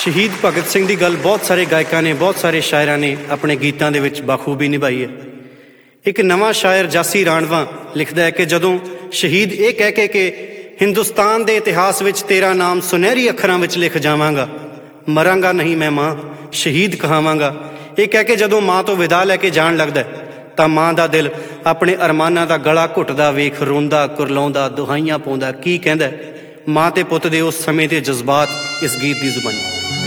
ਸ਼ਹੀਦ ਭਗਤ ਸਿੰਘ ਦੀ ਗੱਲ ਬਹੁਤ ਸਾਰੇ ਗਾਇਕਾਂ ਨੇ, ਬਹੁਤ ਸਾਰੇ ਸ਼ਾਇਰਾਂ ਨੇ ਆਪਣੇ ਗੀਤਾਂ ਦੇ ਵਿੱਚ ਬਾਖੂਬੀ ਨਿਭਾਈ ਹੈ। ਇੱਕ ਨਵਾਂ ਸ਼ਾਇਰ ਜਾਸੀ ਰਾਣਵਾ ਲਿਖਦਾ ਹੈ ਕਿ ਜਦੋਂ ਸ਼ਹੀਦ ਇਹ ਕਹਿ ਕੇ ਕਿ ਹਿੰਦੁਸਤਾਨ ਦੇ ਇਤਿਹਾਸ ਵਿੱਚ ਤੇਰਾ ਨਾਮ ਸੁਨਹਿਰੀ ਅੱਖਰਾਂ ਵਿੱਚ ਲਿਖ ਜਾਵਾਂਗਾ, ਮਰਾਂਗਾ ਨਹੀਂ ਮੈਂ ਮਾਂ ਸ਼ਹੀਦ ਕਹਾਵਾਂਗਾ, ਇਹ ਕਹਿ ਕੇ ਜਦੋਂ ਮਾਂ ਤੋਂ ਵਿਦਾ ਲੈ ਕੇ ਜਾਣ ਲੱਗਦਾ ਤਾਂ ਮਾਂ ਦਾ ਦਿਲ ਆਪਣੇ ਅਰਮਾਨਾਂ ਦਾ ਗਲਾ ਘੁੱਟਦਾ ਵੇਖ ਰੋਂਦਾ, ਕੁਰਲਾਉਂਦਾ, ਦੁਹਾਈਆਂ ਪਾਉਂਦਾ ਕੀ ਕਹਿੰਦਾ ਮਾਂ ਤੇ ਪੁੱਤ ਦੇ ਉਸ ਸਮੇਂ ਦੇ ਜਜ਼ਬਾਤ ਇਸ ਗੀਤ ਦੀ ਜ਼ੁਬਾਨੀ।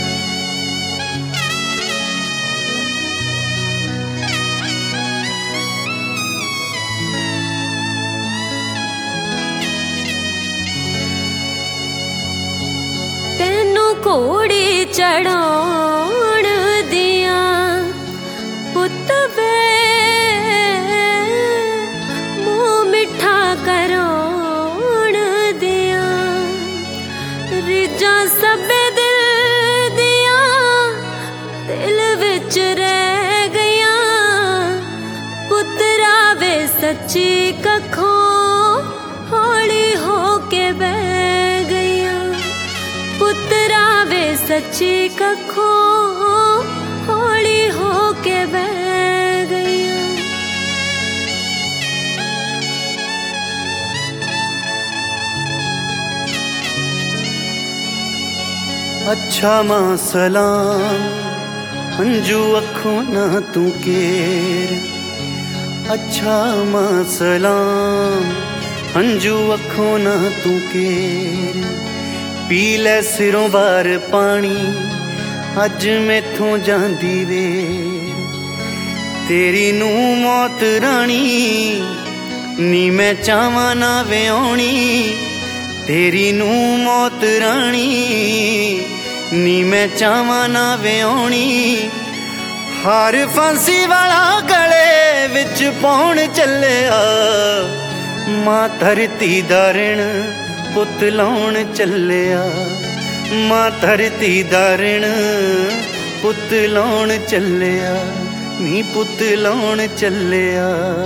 ਤੈਨੂੰ ਘੋੜੀ ਚੜਾਉਣ ਦੀਆਂ ਪੁੱਤ ਵੇ ਮੂੰਹ ਮਿੱਠਾ ਕਰਾਉਣ ਦੀਆਂ ਰੀਝਾਂ ਸਭੇ ਦਿਲ ਦੀਆਂ ਦਿਲ ਵਿੱਚ ਰਹਿ ਗਈਆਂ, ਪੁੱਤਰਾ ਵੇ ਸੱਚੀ ਕੱਖੋਂ ਹੌਲੀ ਹੋ ਕੇ ਬਹਿ ਗਈਆਂ, ਪੁੱਤਰਾ ਵੇ ਸੱਚੀ ਕੱਖੋਂ ਹੌਲੀ ਹੋ ਕੇ ਬਹਿ ਗਈਆਂ। ਅੱਛਾ ਮਾਂ ਸਲਾਮ ਹੰਝੂ ਅੱਖੋਂ ਨਾ ਤੂੰ ਕੇਰ, ਅੱਛਾ ਮਾਂ ਸਲਾਮ ਹੰਝੂ ਅੱਖੋਂ ਨਾ ਤੂੰ ਕੇਰ, ਪੀ ਲੈ ਸਿਰੋਂ ਬਾਰ ਪਾਣੀ ਅੱਜ ਮੈਥੋਂ ਜਾਂਦੀ ਵੇ, ਤੇਰੀ ਨੂੰ ਮੌਤ ਰਾਣੀ ਨੀ ਮੈਂ ਚਾਵਾਂ ਨਾ ਵਿਆਉਣੀ, ਤੇਰੀ ਨੂੰ ਮੌਤ ਰਾਣੀ ਨੀ ਮੈਂ ਚਾਵਾਂ ਨਾ ਵਿਆਉਣੀ, ਹਾਰ ਫਾਂਸੀ ਵਾਲਾ ਗਲੇ ਵਿੱਚ ਪਾਉਣ ਚੱਲਿਆ, ਮਾਂ ਧਰਤੀ ਦਾ ਰਿਣ ਪੁੱਤ ਲਾਉਣ ਚੱਲਿਆ, ਮਾਂ ਧਰਤੀ ਦਾ ਰਿਣ ਪੁੱਤ ਲਾਉਣ ਚੱਲਿਆ, ਨੀ ਪੁੱਤ ਲਾਉਣ ਚੱਲਿਆ।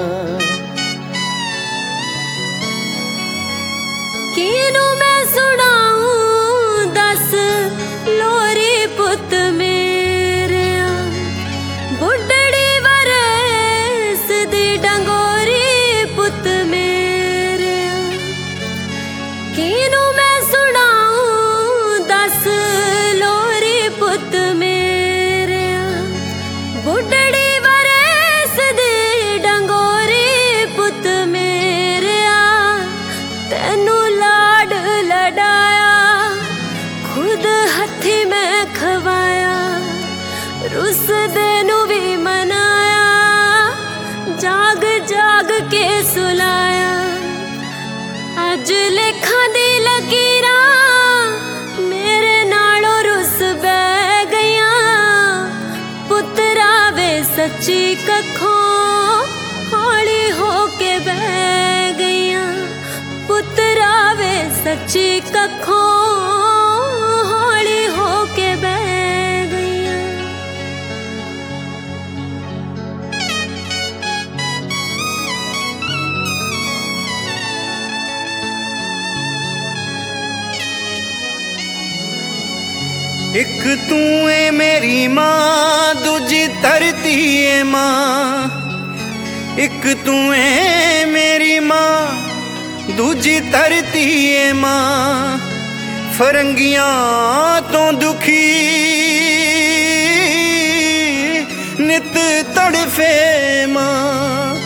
ਕਿਹਨੂੰ ਮੈਂ ਸੁਣਾਊਂ ਦੱਸ ਲੋਰੀ ਪੁੱਤ ਮੇਰਿਆ, ਬੁੱਢੜੀ ਵਰਸ ਦੀ ਡੰਗੋਰੀ ਪੁੱਤ ਮੇਰਿਆ, ਕਿਹਨੂੰ ਮੈਂ ਸੁਣਾਊਂ ਦੱਸ ਲੋਰੀ ਪੁੱਤ ਮੇਰਿਆ, ਬੁੱਢੜੀ ਵਰਸ ਦੀ ਡੰਗੋਰੀ ਪੁੱਤ ਮੇਰਿਆ, ਤੈਨੂੰ ਲਾਡ ਲਡਾਇਆ ਖੁਦ ਹੱਥੀ ਮੈਂ ਖਵਾਇਆ, ਰੁੱਸਦੇ ਨੂੰ ਵੀ ਮਨਾਇਆ ਜਾਗ ਜਾਗ ਕੇ ਸੁਲਾਇਆ, ਅੱਜ ਲੇਖਾਂ ਦੀ ਲਕੀਰਾਂ ਮੇਰੇ ਨਾਲੋਂ ਰੁੱਸ ਬਹਿ ਗਈਆਂ, ਪੁੱਤਰਾ ਵੇ ਸੱਚੀ ਕੱਖੋਂ ਹੌਲੀ ਹੋ ਕੇ ਬਹਿ ਗਈਆਂ, ਪੁੱਤਰਾ ਵੇ ਸੱਚੀ ਕੱਖੋਂ ਹੌਲੀ ਹੋ ਕੇ ਬਹਿ ਗਈਆਂ। ਇੱਕ ਤੂੰ ਏ ਮੇਰੀ ਮਾਂ ਦੂਜੀ ਧਰਤੀ ਏ ਮਾਂ, ਇੱਕ ਤੂੰ ਏ ਮੇਰੀ ਮਾਂ ਦੂਜੀ ਧਰਤੀ ਏ ਮਾਂ, ਫਰੰਗੀਆਂ ਤੋਂ ਦੁਖੀ ਨਿਤ ਤੜਫੇ ਮਾਂ,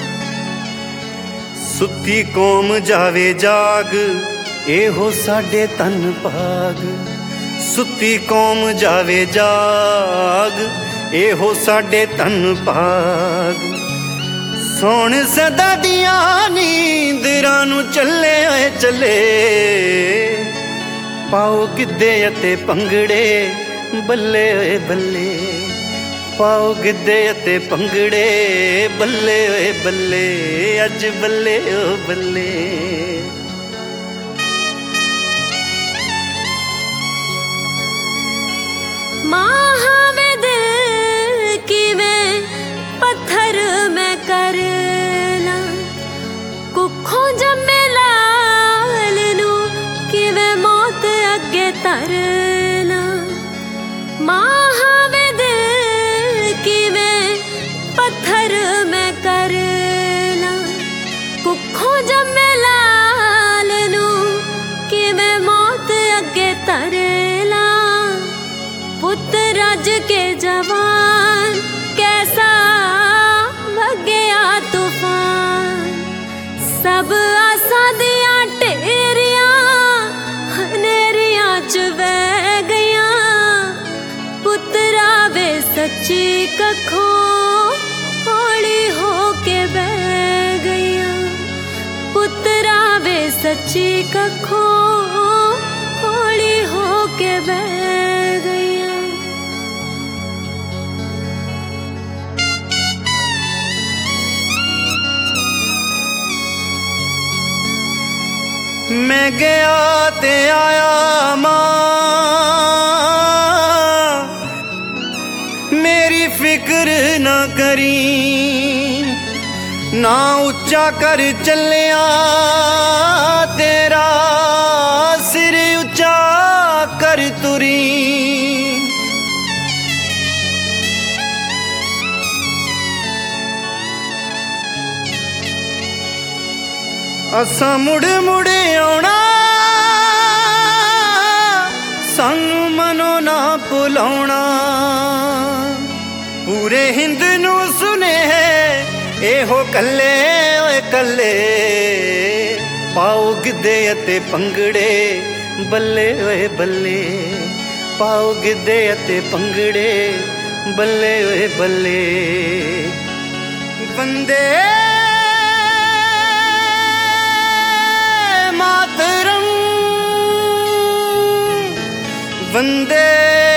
ਸੁੱਤੀ ਕੌਮ ਜਾਵੇ ਜਾਗ ਇਹੋ ਸਾਡੇ ਧਨ ਭਾਗ, ਸੁੱਤੀ ਕੌਮ ਜਾਵੇ ਜਾਗ ਇਹੋ ਸਾਡੇ ਧਨ ਭਾਗ, ਸੋਣ ਸਦਾ ਦੀਆਂ ਨੀਂਦਰਾਂ ਨੂੰ ਚੱਲੇ ਓਏ ਚੱਲੇ, ਪਾਓ ਗਿੱਧੇ ਅਤੇ ਭੰਗੜੇ ਬੱਲੇ ਓਏ ਬੱਲੇ, ਪਾਓ ਗਿੱਧੇ ਅਤੇ ਭੰਗੜੇ ਬੱਲੇ ਓਏ ਬੱਲੇ, ਅੱਜ ਬੱਲੇ ਓ ਬੱਲੇ। ਮਾਂ ਵੇ ਦਿਲ ਕਿਵੇਂ ਪੱਥਰ ਮੈਂ ਕਰ ਲਾਂ, ਕੁੱਖੋਂ ਜੰਮੇ ਲਾਲ ਨੂੰ ਕਿਵੇਂ ਮੌਤ ਅੱਗੇ ਧਰ ਲਾਂ, माहावे दिल की मैं पत्थर में करना कुखों जम्मे लाल नू कि मैं मौत अगे तरला पुत्र रज के जवान कैसा वगया तूफान सब आसा दिया टेरिया हनेरिया च बह गया पुत्रा वे सच्ची कखों हौली हो के बह गया पुत्रा वे सच्ची कखों हौली हो के बह गया। मैं गया ते आया मां मेरी फिक्र ना करी ना उच्चा कर चलिया तेरा सिर उच्चा कर तुरी असा मुड़ मुड़ आना सानू मनो ना भुलाउना पूरे हिंद नू सुने एहो कल्ले ओए कल्ले पाओ गिद्धे अते पंगड़े बल्ले ओए बल्ले पाओ गिद्धे अते पंगड़े बल्ले ओए बल्ले वंदे मातरम वंदे